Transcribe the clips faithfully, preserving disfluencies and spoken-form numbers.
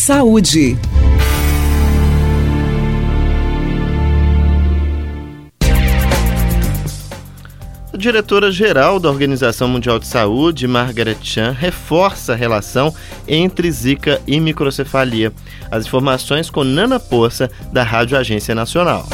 Saúde. A diretora-geral da Organização Mundial de Saúde, Margaret Chan, reforça a relação entre Zika e microcefalia. As informações com Nana Poça, da Rádio Agência Nacional.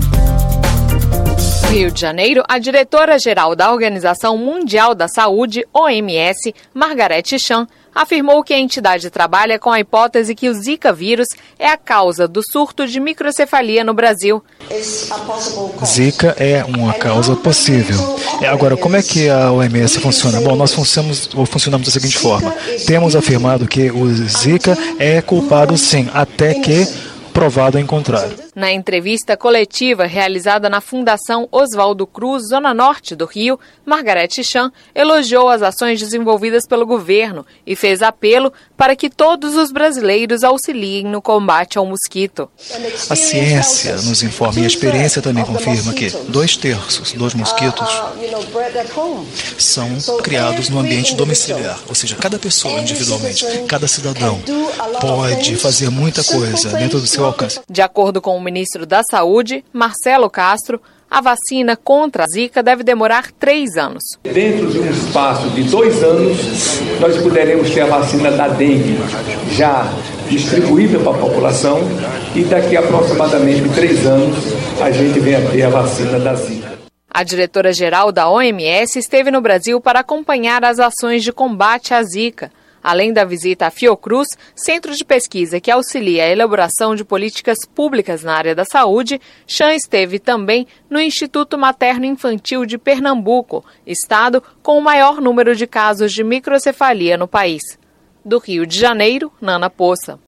No Rio de Janeiro, a diretora-geral da Organização Mundial da Saúde, O M S, Margaret Chan, afirmou que a entidade trabalha com a hipótese que o Zika vírus é a causa do surto de microcefalia no Brasil. Zika é uma causa possível. Agora, como é que a O M S funciona? Bom, nós funcionamos, funcionamos da seguinte forma. Temos afirmado que o Zika é culpado sim, até que provado em contrário. Na entrevista coletiva realizada na Fundação Oswaldo Cruz, Zona Norte do Rio, Margaret Chan elogiou as ações desenvolvidas pelo governo e fez apelo para que todos os brasileiros auxiliem no combate ao mosquito. A ciência nos informa e a experiência também confirma que dois terços dos mosquitos são criados no ambiente domiciliar, ou seja, cada pessoa individualmente, cada cidadão pode fazer muita coisa dentro do seu alcance. De acordo com o ministro da Saúde, Marcelo Castro, a vacina contra a Zika deve demorar três anos. Dentro de um espaço de dois anos, nós poderemos ter a vacina da dengue já distribuída para a população e daqui a aproximadamente três anos a gente vem a ter a vacina da Zika. A diretora-geral da O M S esteve no Brasil para acompanhar as ações de combate à Zika. Além da visita à Fiocruz, centro de pesquisa que auxilia a elaboração de políticas públicas na área da saúde, Chan esteve também no Instituto Materno-Infantil de Pernambuco, estado com o maior número de casos de microcefalia no país. Do Rio de Janeiro, Nana Poça.